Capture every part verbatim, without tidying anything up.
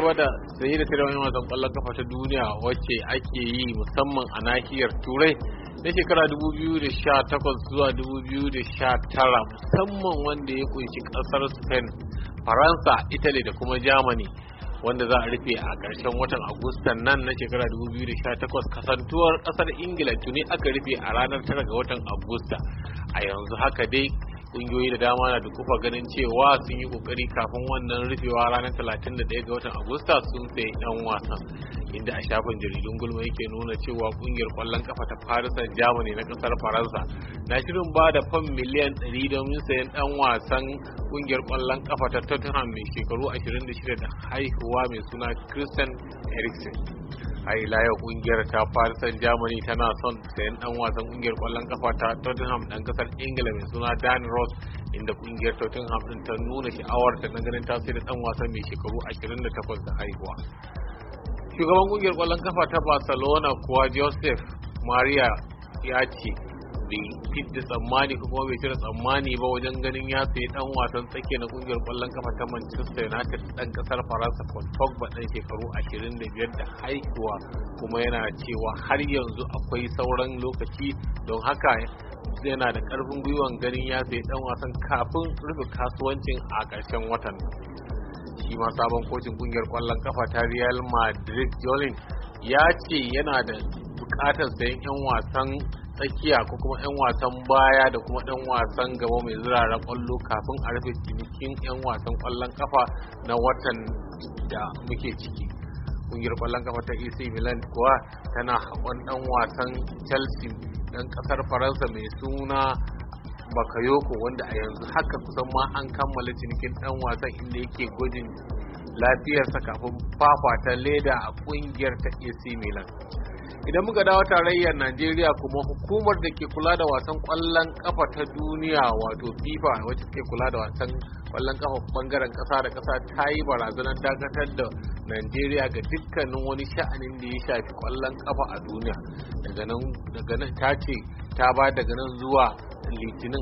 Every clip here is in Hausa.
gaba da saye da sayarwa yan wasan kwallon kafa ta duniya wacce ake yi musamman a nahiyar Turai na shekara dubu biyu da sha takwas zuwa dubu biyu da sha tara, musamman wanda ya kunshi kasar Spain, Faransa, Italy da kuma Germany, wanda za a rufe a ƙarshen watan Agustan nan na shekara dubu biyu da sha takwas. Kasantuwar ƙasar Ingila tuni aka rufe a ranar tara ga watan Agusta. A yanzu haka dai kungiyoyi da dama na da kufa ganin cewa sun yi kokari kafin wannan rufewa ranar talatin da ɗaya ga watan Agusta sun sayi ɗan wasan, inda a shafin jaridun gulma yake nuna cewa kungiyar kwallon kafa ta Paris Saint-Germain na kasar Faransa na shirin ba da fam miliyan ɗari domin sayan ɗan wasan kungiyar kwallon kafa ta Tottenham mai shekaru ashirin da shida da haihuwa mai suna Christian Eriksen. A ila yau kungiyar ta Paris Saint-Germain tana son sayan dan wasan kungiyar kwallon kafa ta Tottenham dan kasar Ingila mai suna Dan Ross, inda kungiyar Tottenham din ta nuna sha'awar ta na ganin ta sai da dan wasan mai shekaru ashirin da takwas da haihuwa. Shugaban kungiyar kwallon kafa ta Barcelona kuwa Joseph Maria ya ce bai fidda tsammani ko kuma bai cire tsammani ba wajen ganin ya sayi dan wasan tsakiya na kungiyar kwallon kafa ta Manchester United dan kasar Faransa Paul Pogba dan shekaru ashirin da biyar da haihuwa, kuma yana cewa har yanzu akwai sauran lokaci, don haka yana da karfin gwiwan ganin ya sayi dan wasan kafin rufe kasuwancin a ƙarshen watan. Shi ma sabon kocin kungiyar kwallon kafa ta Real Madrid Jolin ya ce yana da bukatar sayan yan wasan tsakiya ko kuma 'yan wasan baya da kuma ɗan wasan gaba mai zirara kwallo kafin a rufe cinikin 'yan wasan kwallon kafa na watan da muke ciki. Kungiyar kwallon kafa ta A C Milan kuwa tana haƙon ɗan wasan Chelsea ɗan ƙasar Faransa mai suna Bakayoko, wanda a yanzu haka kusan ma an kammala cinikin ɗan wasan inda yake gwajin lafiyarsa kafin fafata leda a kungiyar ta A C Milan. Idan muka dawo tarayyar Najeriya kuma, hukumar da ke kula da wasan kwallon kafa ta duniya wato FIFA wacce ke kula da wasan kwallon kafa bangaren kasa da kasa ta yi barazanar dakatar da Najeriya ga dukkanin wani sha'anin da ya shafi kwallon kafa a duniya. Daga nan daga nan ta ce ta ba daga nan zuwa Litinin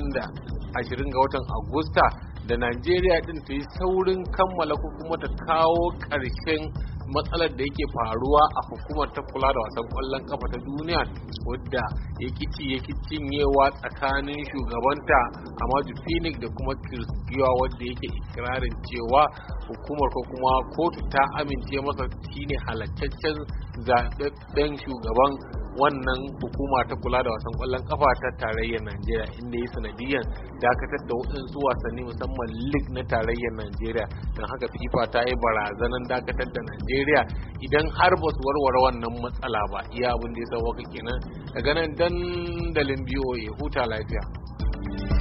ashirin ga watan Agusta da Najeriya din ta yi saurin kammala ko kuma ta kawo ƙarshen matsalar da yake faruwa a hukumar ta kula da wasan kwallon kafa ta duniya, wadda ya kici ya cinyewa tsakanin shugabanta Amaju Phoenix da kuma Chris Giwa, wadda yake ikirarin cewa hukumar ko kuma kotu ta amince masa shine halattaccen zaɓaɓɓen shugaban wannan hukuma ta kula da wasan kwallon kafa ta tarayyar Najeriya, inda ya sanadiyan dakatar da waɗansu wasanni musamman league na tarayyar Najeriya. Don haka FIFA ta yi barazanar dakatar da Najeriya idan har ba su warware wannan matsala ba. Iya abin da ya sauwaka kenan daga nan dandalin B O A, huta lafiya.